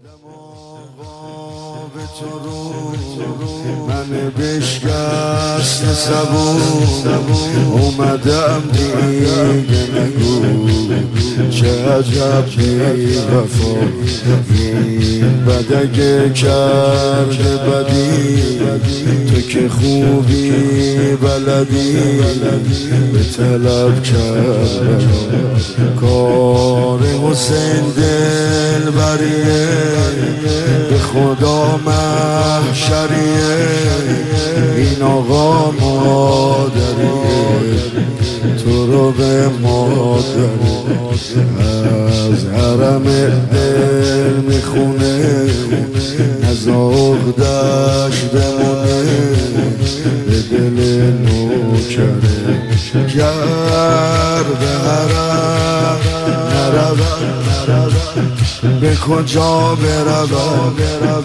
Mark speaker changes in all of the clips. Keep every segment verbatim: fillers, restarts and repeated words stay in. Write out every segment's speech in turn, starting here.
Speaker 1: به تو رو من بشکست صبور اومدم دیگه نگو چه عجب بی وفا این بد اگه کرده بدی تو که خوبی بلدی به طلب کردم کار حسین دل بریه به خدا محشریه این آقا مادریه تو رو به مادر از حرم دل میخونه از عقدش بمونه به دل نوکره گر به حرم نرود به کجا بروم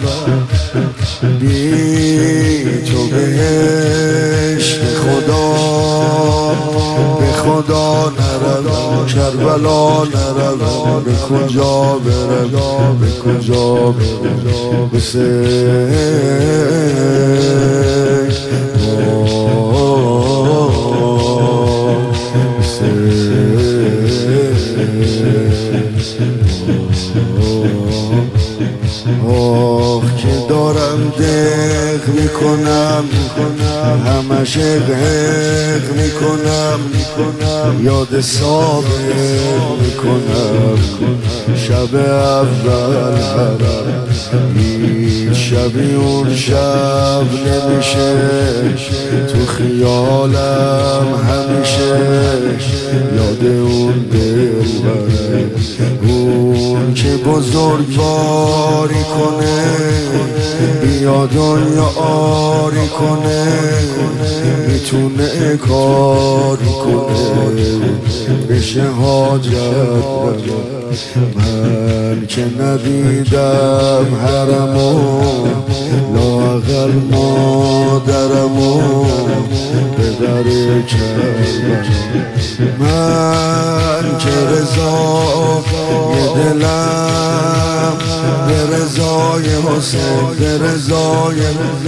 Speaker 1: بی تو بهشت خدا به خدا نروم کربلا نروم به کجا بروم به کجا بروم آه که دارم دق میکنم همش اق میکنم یاد سابق میکنم شب اول حرم هیچ شبی اون شب نمیشه تو خیالم همیشه یاد اون دل بره اون که بزرگواری کنه بیا دنیا آری کنه میتونه کاری کنه بشه حاجت من که ندیدم حرمو لااقل مادرمو به در کردم من که رضا یه دلم به رضای حسین به رضای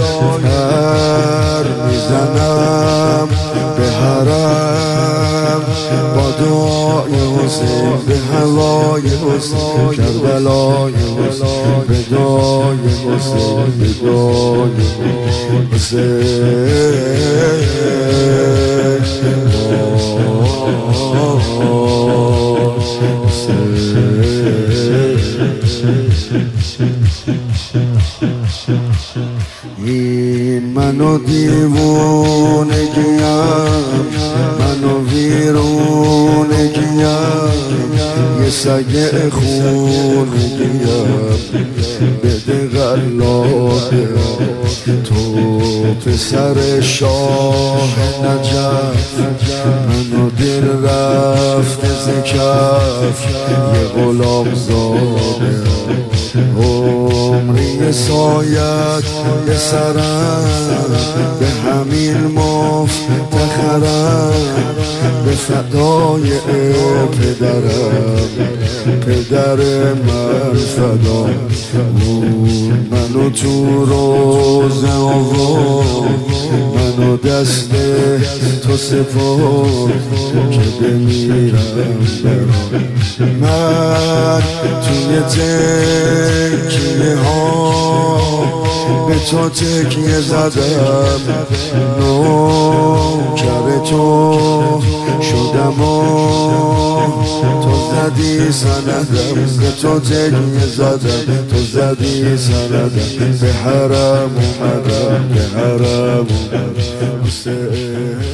Speaker 1: هر میزنم به حرم با دعای حسین به هوای حسین کربلای حسین به دعای حسین به دعای حسین این منو دیوونگیم منو ویرونگیم یه سگ خونگیم بده غلاده تو پسر شاه نجف منو دل رفته زکف یه غلام زاده عمری سایت به سرم به همین مفتخرم به فدای پدرم پدر من فدا اون منو تو روزه آورد منو دست تو سپرد که بمیرم برام من توی تکیه ها به تو تکیه زدم نوکر تو شدم و تو زدی سندم به تو تکیه زدم تو زدی سندم به حرم اومدم به حرم اومدم